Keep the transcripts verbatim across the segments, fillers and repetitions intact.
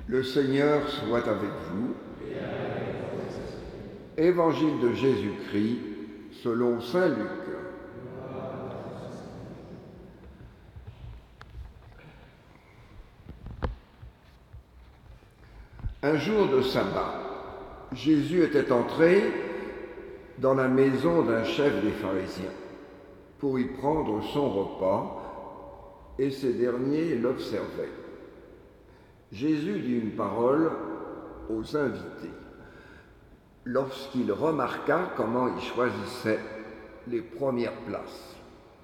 Le Seigneur soit avec vous. Évangile de Jésus-Christ selon saint Luc. Un jour de sabbat, Jésus était entré dans la maison d'un chef des pharisiens pour y prendre son repas, et ces derniers l'observaient. Jésus dit une parole aux invités lorsqu'il remarqua comment ils choisissaient les premières places.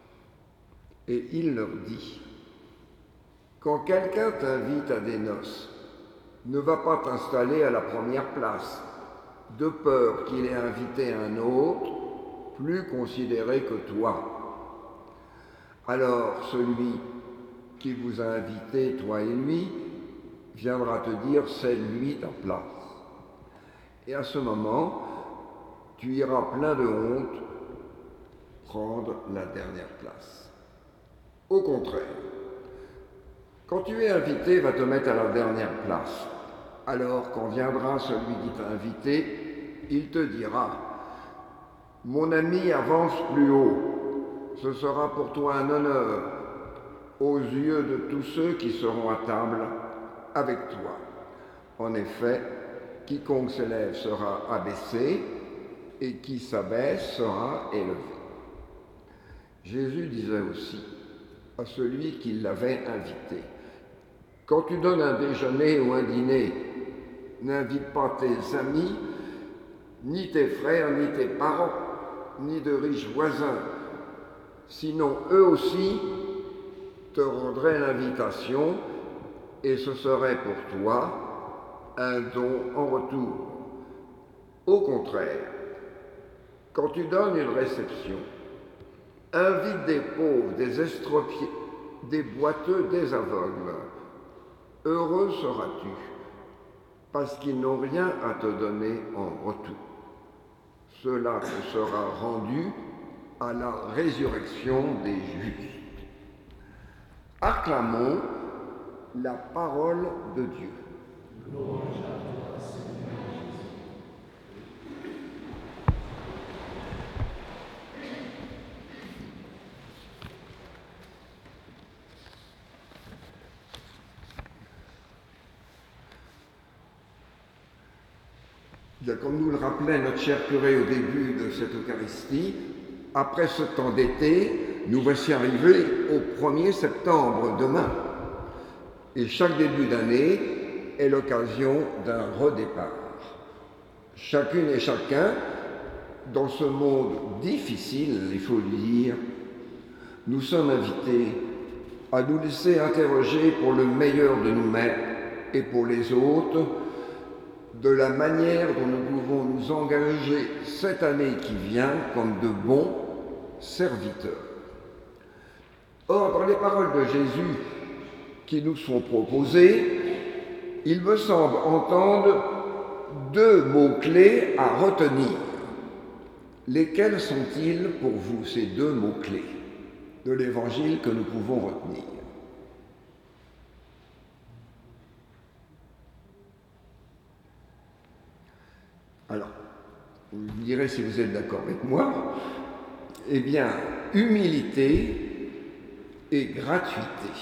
Et il leur dit: quand quelqu'un t'invite à des noces, ne va pas t'installer à la première place, de peur qu'il ait invité un autre, plus considéré que toi. Alors celui qui vous a invité, toi et lui, viendra te dire: c'est lui ta place. Et à ce moment, tu iras plein de honte prendre la dernière place. Au contraire, quand tu es invité, va te mettre à la dernière place. Alors, quand viendra celui qui t'a invité, il te dira: mon ami, avance plus haut. Ce sera pour toi un honneur aux yeux de tous ceux qui seront à table avec toi. En effet, quiconque s'élève sera abaissé, et qui s'abaisse sera élevé. Jésus disait aussi à celui qui l'avait invité: quand tu donnes un déjeuner ou un dîner, n'invite pas tes amis, ni tes frères, ni tes parents, ni de riches voisins, sinon eux aussi te rendraient l'invitation, et ce serait pour toi un don en retour. Au contraire, quand tu donnes une réception, invite des pauvres, des estropiés, des boiteux, des aveugles. Heureux seras-tu, parce qu'ils n'ont rien à te donner en retour. Cela te sera rendu à la résurrection des justes. Acclamons la parole de Dieu. Louange à toi, Seigneur Jésus. Bien, comme nous le rappelait notre cher curé au début de cette Eucharistie, après ce temps d'été, nous voici arrivés au premier septembre, demain. Et chaque début d'année est l'occasion d'un redépart. Chacune et chacun, dans ce monde difficile, il faut le dire, nous sommes invités à nous laisser interroger pour le meilleur de nous-mêmes et pour les autres, de la manière dont nous pouvons nous engager cette année qui vient comme de bons serviteurs. Or, dans les paroles de Jésus qui nous sont proposées, il me semble entendre deux mots-clés à retenir. Lesquels sont-ils pour vous, ces deux mots-clés de l'Évangile que nous pouvons retenir? Alors, vous me direz si vous êtes d'accord avec moi. Eh bien, humilité et gratuité.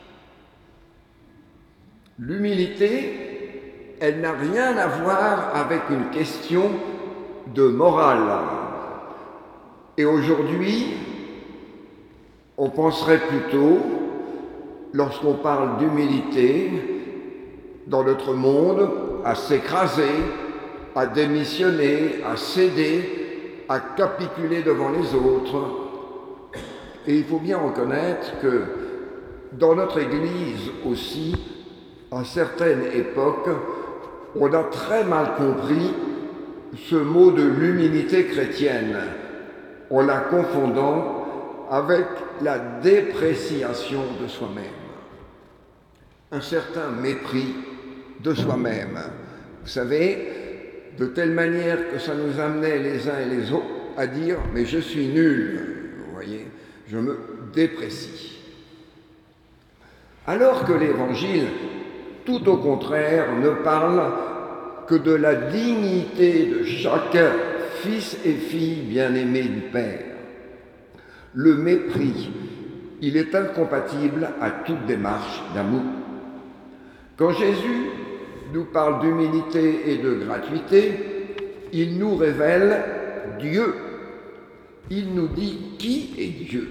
L'humilité, elle n'a rien à voir avec une question de morale. Et aujourd'hui, on penserait plutôt, lorsqu'on parle d'humilité dans notre monde, à s'écraser, à démissionner, à céder, à capituler devant les autres. Et il faut bien reconnaître que dans notre Église aussi, à certaines époques, on a très mal compris ce mot de l'humilité chrétienne, en la confondant avec la dépréciation de soi-même, un certain mépris de soi-même. Vous savez, de telle manière que ça nous amenait les uns et les autres à dire « mais je suis nul », vous voyez, je me déprécie. Alors que l'Évangile tout au contraire, ne parle que de la dignité de chacun, fils et fille bien-aimés du Père. Le mépris, il est incompatible à toute démarche d'amour. Quand Jésus nous parle d'humilité et de gratuité, il nous révèle Dieu. Il nous dit qui est Dieu.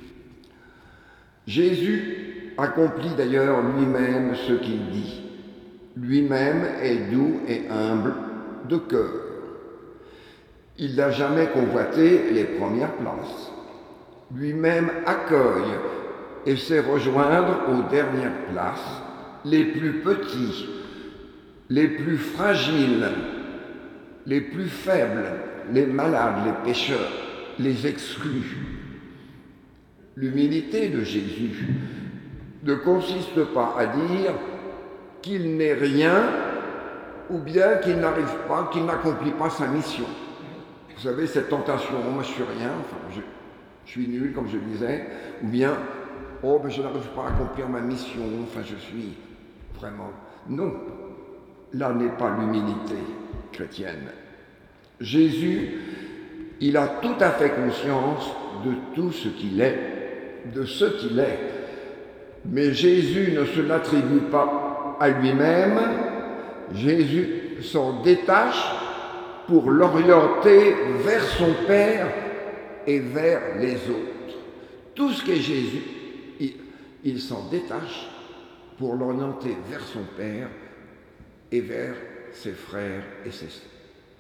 Jésus accomplit d'ailleurs lui-même ce qu'il dit. Lui-même est doux et humble de cœur. Il n'a jamais convoité les premières places. Lui-même accueille et sait rejoindre aux dernières places les plus petits, les plus fragiles, les plus faibles, les malades, les pécheurs, les exclus. L'humilité de Jésus ne consiste pas à dire qu'il n'est rien ou bien qu'il n'arrive pas, qu'il n'accomplit pas sa mission. Vous savez, cette tentation, oh, moi je suis rien, enfin je, je suis nul comme je disais, ou bien, oh ben je n'arrive pas à accomplir ma mission, enfin je suis vraiment... Non, là n'est pas l'humilité chrétienne. Jésus, il a tout à fait conscience de tout ce qu'il est, de ce qu'il est. Mais Jésus ne se l'attribue pas à lui-même, Jésus s'en détache pour l'orienter vers son Père et vers les autres. Tout ce qu'est Jésus, il, il s'en détache pour l'orienter vers son Père et vers ses frères et ses sœurs.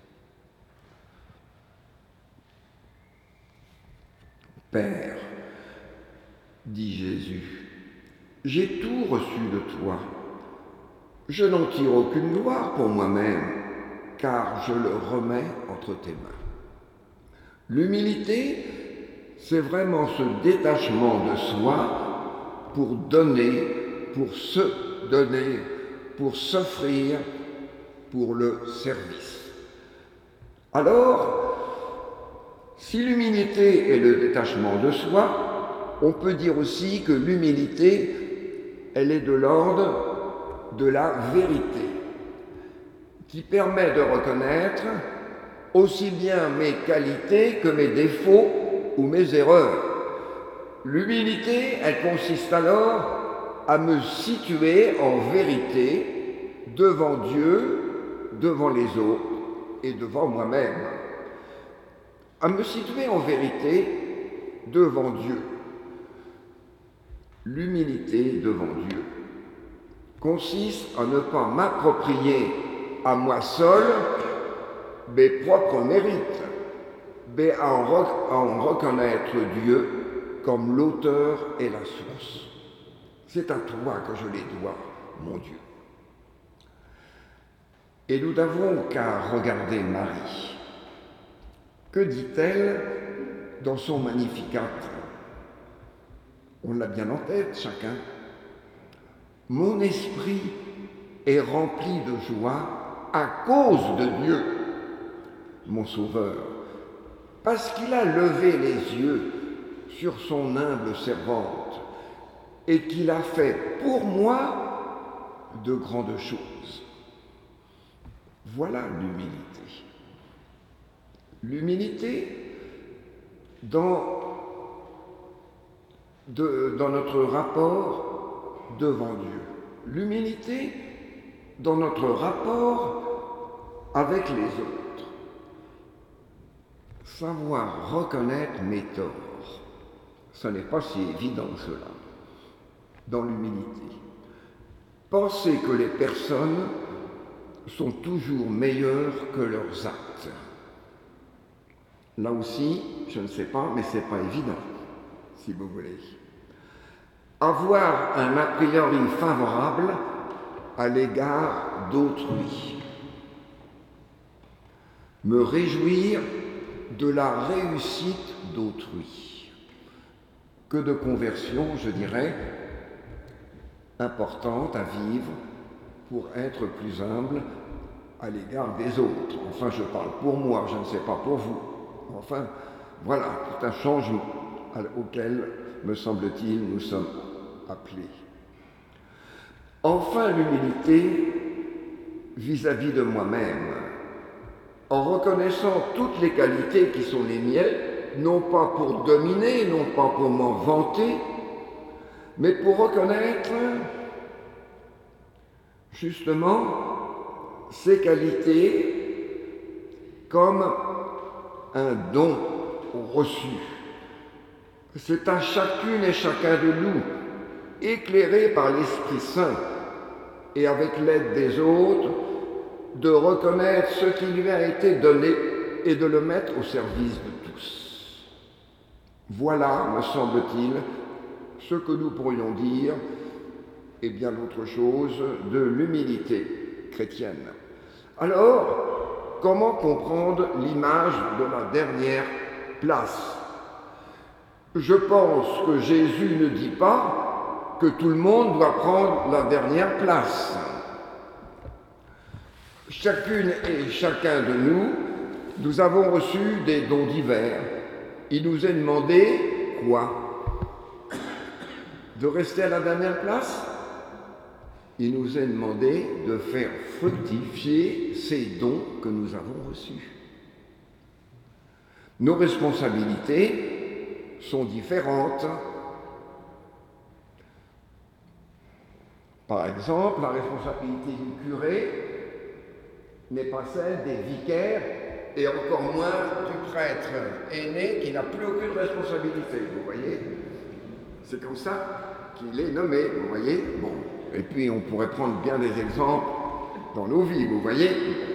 Père, dit Jésus, j'ai tout reçu de toi. Je n'en tire aucune gloire pour moi-même, car je le remets entre tes mains. L'humilité, c'est vraiment ce détachement de soi pour donner, pour se donner, pour s'offrir, pour le service. Alors, si l'humilité est le détachement de soi, on peut dire aussi que l'humilité, elle est de l'ordre de la vérité, qui permet de reconnaître aussi bien mes qualités que mes défauts ou mes erreurs. L'humilité, elle consiste alors à me situer en vérité devant Dieu, devant les autres et devant moi-même. À me situer en vérité devant Dieu. L'humilité devant Dieu consiste à ne pas m'approprier à moi seul mes propres mérites, mais à en, rec- à en reconnaître Dieu comme l'auteur et la source. C'est à toi que je les dois, mon Dieu. Et nous n'avons qu'à regarder Marie. Que dit-elle dans son Magnificat? On l'a bien en tête, chacun. Mon esprit est rempli de joie à cause de Dieu, mon Sauveur, parce qu'il a levé les yeux sur son humble servante et qu'il a fait pour moi de grandes choses. Voilà l'humilité. L'humilité dans, de, dans notre rapport devant Dieu. L'humilité dans notre rapport avec les autres. Savoir reconnaître mes torts. Ce n'est pas si évident cela, dans l'humilité. Penser que les personnes sont toujours meilleures que leurs actes. Là aussi, je ne sais pas, mais ce n'est pas évident, si vous voulez. Avoir un a priori favorable à l'égard d'autrui. Me réjouir de la réussite d'autrui. Que de conversion, je dirais, importante à vivre pour être plus humble à l'égard des autres. Enfin, je parle pour moi, je ne sais pas pour vous. Enfin, voilà, c'est un changement auquel, me semble-t-il, nous sommes appelés. Enfin, l'humilité vis-à-vis de moi-même, en reconnaissant toutes les qualités qui sont les miennes, non pas pour dominer, non pas pour m'en vanter, mais pour reconnaître justement ces qualités comme un don reçu. C'est à chacune et chacun de nous, éclairé par l'Esprit Saint et avec l'aide des autres, de reconnaître ce qui lui a été donné et de le mettre au service de tous. Voilà, me semble-t-il, ce que nous pourrions dire, et bien d'autres choses, de l'humilité chrétienne. Alors, comment comprendre l'image de la dernière place? Je pense que Jésus ne dit pas que tout le monde doit prendre la dernière place. Chacune et chacun de nous, nous avons reçu des dons divers. Il nous est demandé quoi? De rester à la dernière place? Il nous est demandé de faire fructifier ces dons que nous avons reçus. Nos responsabilités sont différentes. Par exemple, la responsabilité du curé n'est pas celle des vicaires et encore moins du prêtre aîné qui n'a plus aucune responsabilité, vous voyez? C'est comme ça qu'il est nommé, vous voyez? Bon. Et puis on pourrait prendre bien des exemples dans nos vies, vous voyez?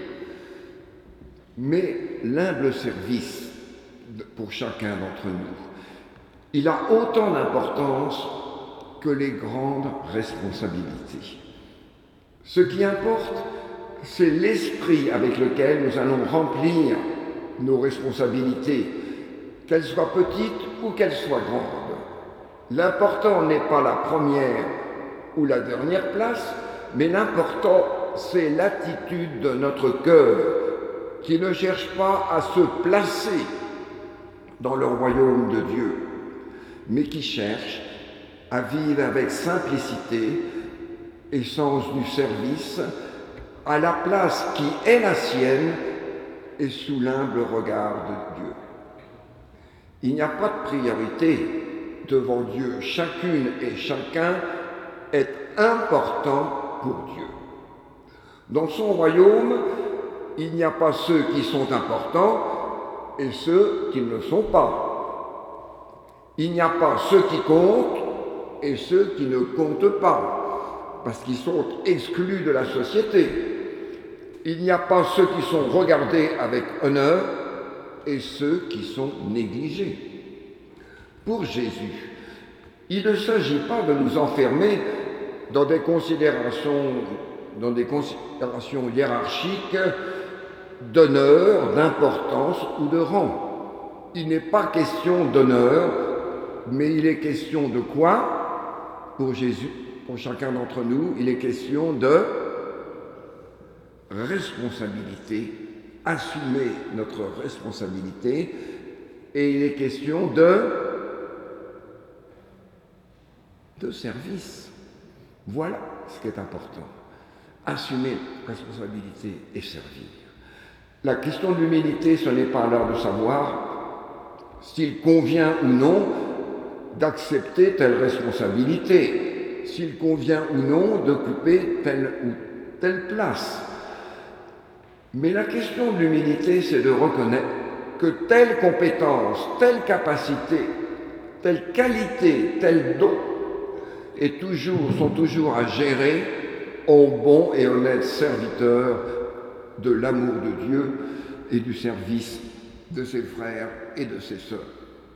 Mais l'humble service pour chacun d'entre nous, il a autant d'importance que les grandes responsabilités. Ce qui importe, c'est l'esprit avec lequel nous allons remplir nos responsabilités, qu'elles soient petites ou qu'elles soient grandes. L'important n'est pas la première ou la dernière place, mais l'important, c'est l'attitude de notre cœur, qui ne cherche pas à se placer dans le royaume de Dieu, mais qui cherche à vivre avec simplicité et sens du service, à la place qui est la sienne et sous l'humble regard de Dieu. Il n'y a pas de priorité devant Dieu. Chacune et chacun est important pour Dieu. Dans son royaume, il n'y a pas ceux qui sont importants et ceux qui ne le sont pas. Il n'y a pas ceux qui comptent et ceux qui ne comptent pas, parce qu'ils sont exclus de la société. Il n'y a pas ceux qui sont regardés avec honneur et ceux qui sont négligés. Pour Jésus, il ne s'agit pas de nous enfermer dans des considérations, dans des considérations hiérarchiques d'honneur, d'importance ou de rang. Il n'est pas question d'honneur, mais il est question de quoi? Pour Jésus, pour chacun d'entre nous, il est question de responsabilité, assumer notre responsabilité, et il est question de, de service. Voilà ce qui est important. Assumer responsabilité et servir. La question de l'humilité, ce n'est pas alors de savoir s'il convient ou non d'accepter telle responsabilité, s'il convient ou non d'occuper telle ou telle place. Mais la question de l'humilité, c'est de reconnaître que telle compétence, telle capacité, telle qualité, tel don est toujours, sont toujours à gérer au bon et honnête serviteur de l'amour de Dieu et du service de ses frères et de ses sœurs.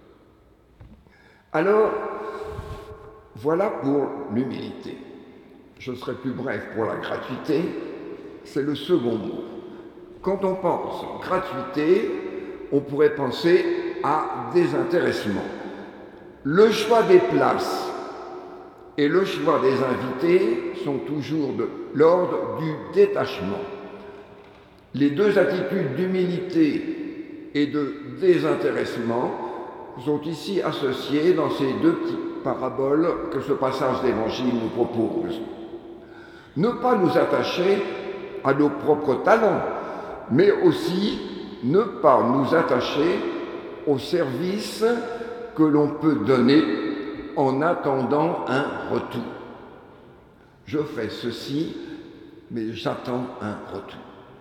Alors, voilà pour l'humilité. Je serai plus bref pour la gratuité, c'est le second mot. Quand on pense gratuité, on pourrait penser à désintéressement. Le choix des places et le choix des invités sont toujours de l'ordre du détachement. Les deux attitudes d'humilité et de désintéressement sont ici associées dans ces deux petites paraboles que ce passage d'évangile nous propose. Ne pas nous attacher à nos propres talents, mais aussi ne pas nous attacher au service que l'on peut donner en attendant un retour. Je fais ceci, mais j'attends un retour.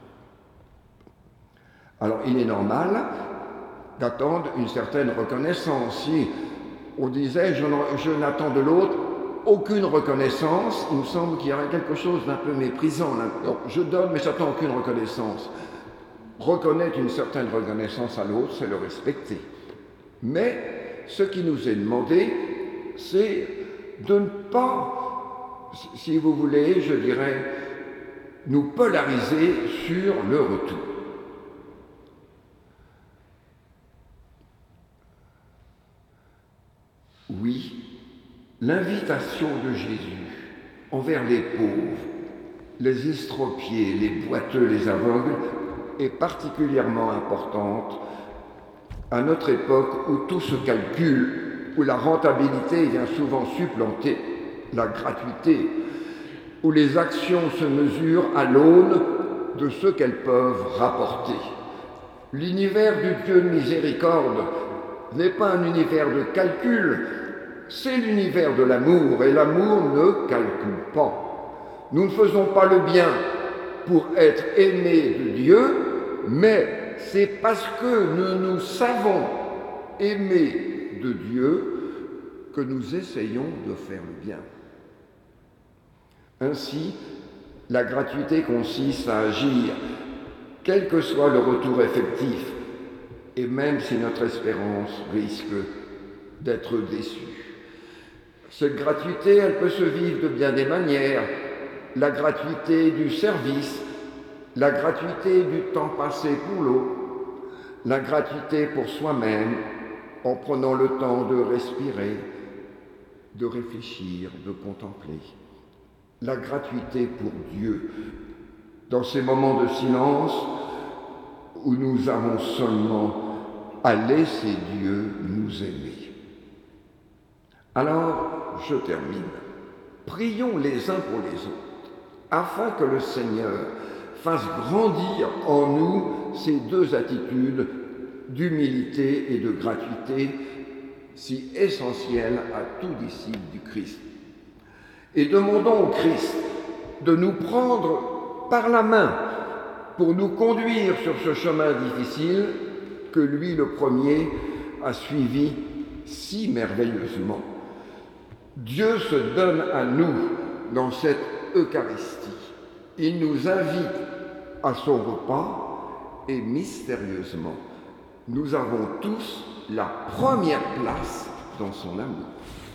Alors il est normal d'attendre une certaine reconnaissance. Si on disait je, je n'attends de l'autre aucune reconnaissance, il me semble qu'il y aurait quelque chose d'un peu méprisant. Alors, je donne, mais j'attends aucune reconnaissance. Reconnaître une certaine reconnaissance à l'autre, c'est le respecter. Mais ce qui nous est demandé, c'est de ne pas, si vous voulez, je dirais, nous polariser sur le retour. Oui, l'invitation de Jésus envers les pauvres, les estropiés, les boiteux, les aveugles est particulièrement importante à notre époque où tout se calcule, où la rentabilité vient souvent supplanter la gratuité, où les actions se mesurent à l'aune de ce qu'elles peuvent rapporter. L'univers du Dieu de miséricorde n'est pas un univers de calcul, c'est l'univers de l'amour, et l'amour ne calcule pas. Nous ne faisons pas le bien pour être aimés de Dieu, mais c'est parce que nous nous savons aimer de Dieu que nous essayons de faire le bien. Ainsi, la gratuité consiste à agir, quel que soit le retour effectif, et même si notre espérance risque d'être déçue. Cette gratuité, elle peut se vivre de bien des manières. La gratuité du service, la gratuité du temps passé pour l'autre, la gratuité pour soi-même, en prenant le temps de respirer, de réfléchir, de contempler. La gratuité pour Dieu, dans ces moments de silence où nous avons seulement à laisser Dieu nous aimer. Alors, je termine. Prions les uns pour les autres, afin que le Seigneur fasse grandir en nous ces deux attitudes d'humilité et de gratuité si essentielles à tout disciple du Christ. Et demandons au Christ de nous prendre par la main pour nous conduire sur ce chemin difficile que lui, le premier, a suivi si merveilleusement. Dieu se donne à nous dans cette Eucharistie. Il nous invite à son repas et mystérieusement, nous avons tous la première place dans son amour.